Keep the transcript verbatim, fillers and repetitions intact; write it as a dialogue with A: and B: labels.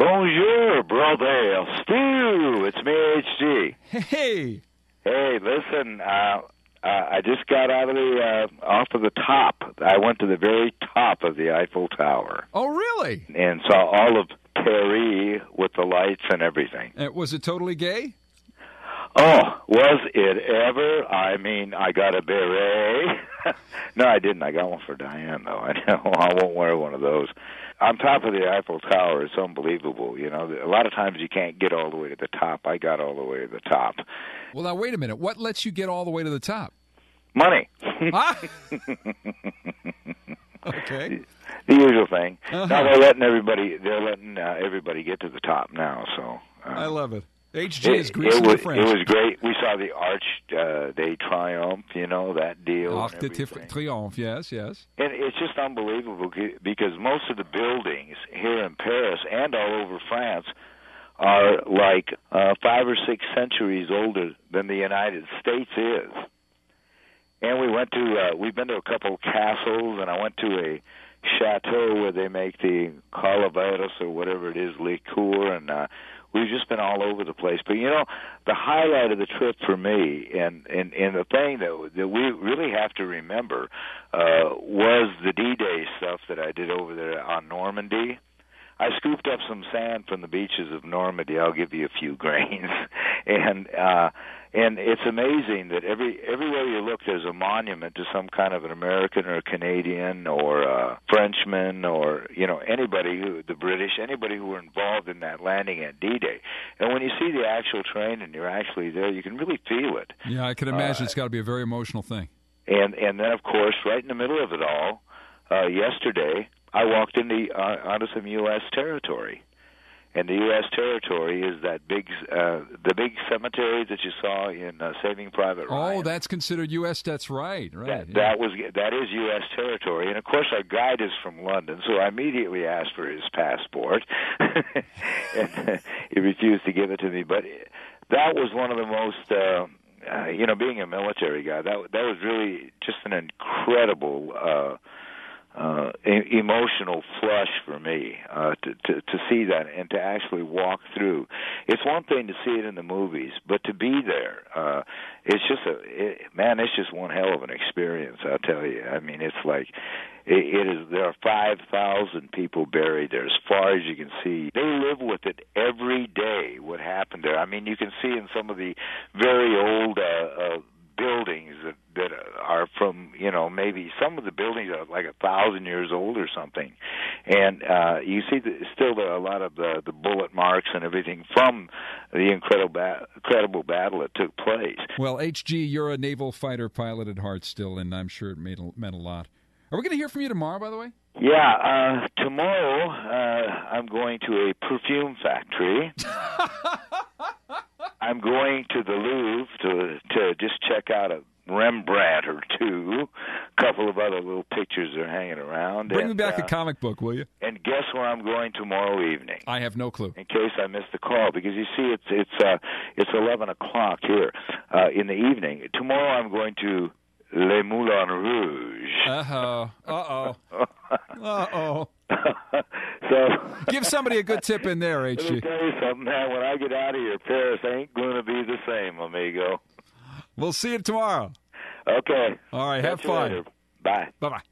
A: Bonjour, brother. Stu, it's me, H G.
B: Hey.
A: Hey, listen, uh, uh, I just got out of the, uh, off of the top. I went to the very top of the Eiffel Tower.
B: Oh, really?
A: And saw all of Paris with the lights and everything.
B: Uh, was it totally gay?
A: Oh, was it ever? I mean, I got a beret. No, I didn't. I got one for Diane, though. I know I won't wear one of those. On top of the Eiffel Tower, it's unbelievable. You know, a lot of times you can't get all the way to the top. I got all the way to the top.
B: Well, now, wait a minute. What lets you get all the way to the top?
A: Money.
B: Ah? Okay.
A: The usual thing.
B: Uh-huh.
A: Now they're letting everybody. They're letting uh, everybody get to the top now. So uh,
B: I love it. H G is
A: it,
B: greasing
A: it was,
B: the French.
A: It was great. We saw the Arch uh, de Triomphe. You know that deal.
B: Arc de Triomphe. Yes, yes.
A: And it's just unbelievable because most of the buildings here in Paris and all over France are like uh, five or six centuries older than the United States is. And we went to, uh, we've been to a couple of castles, and I went to a chateau where they make the calaveras or whatever it is, liqueur, and uh, we've just been all over the place. But, you know, the highlight of the trip for me, and, and, and the thing that, that we really have to remember, uh, was the D-Day stuff that I did over there on Normandy. I scooped up some sand from the beaches of Normandy. I'll give you a few grains. and uh, and it's amazing that every everywhere you look, there's a monument to some kind of an American or a Canadian or a Frenchman or, you know, anybody, who the British, anybody who were involved in that landing at D-Day. And when you see the actual train and you're actually there, you can really feel it.
B: Yeah, I can imagine
A: Uh,
B: it's got to be a very emotional thing.
A: And, and then, of course, right in the middle of it all, uh, yesterday, I walked into uh, onto some U S territory, and the U S territory is that big, uh, the big cemetery that you saw in uh, Saving Private Ryan.
B: Oh, that's considered U S. That's right, right.
A: That,
B: yeah.
A: that was that is U S territory, and of course our guide is from London, so I immediately asked for his passport, and uh, he refused to give it to me. But that was one of the most. Uh, uh, you know, being a military guy, that that was really just an incredible. Uh, Uh, e- emotional flush for me uh, to, to to see that and to actually walk through. It's one thing to see it in the movies, but to be there, uh, it's just a it, man. It's just one hell of an experience. I'll tell you. I mean, it's like it, it is. There are five thousand people buried there, as far as you can see. They live with it every day. What happened there? I mean, you can see in some of the very old. Uh, uh, buildings that, that are from, you know, maybe some of the buildings are like a thousand years old or something. And uh, you see the, still there are a lot of the, the bullet marks and everything from the incredible, ba- incredible battle that took place.
B: Well, H G, you're a naval fighter pilot at heart still, and I'm sure it made a, meant a lot. Are we going to hear from you tomorrow, by the way?
A: Yeah, uh, tomorrow uh, I'm going to a perfume factory. I'm going to the Louvre to to just check out a Rembrandt or two. A couple of other little pictures are hanging around.
B: Bring
A: and,
B: me back
A: uh,
B: a comic book, will you?
A: And guess where I'm going tomorrow evening?
B: I have no clue.
A: In case I missed the call, because you see, it's it's uh, it's eleven o'clock here uh, in the evening. Tomorrow I'm going to Les Moulins Rouge.
B: Uh-oh. Uh-oh. Uh-oh.
A: So
B: give somebody a good tip in there, H G.
A: Let me tell you something, man. When I get out of here, Paris ain't going to be the same, amigo.
B: We'll see you tomorrow.
A: Okay.
B: All right. Have
A: Catch you
B: fun.
A: later. Bye.
B: Bye-bye.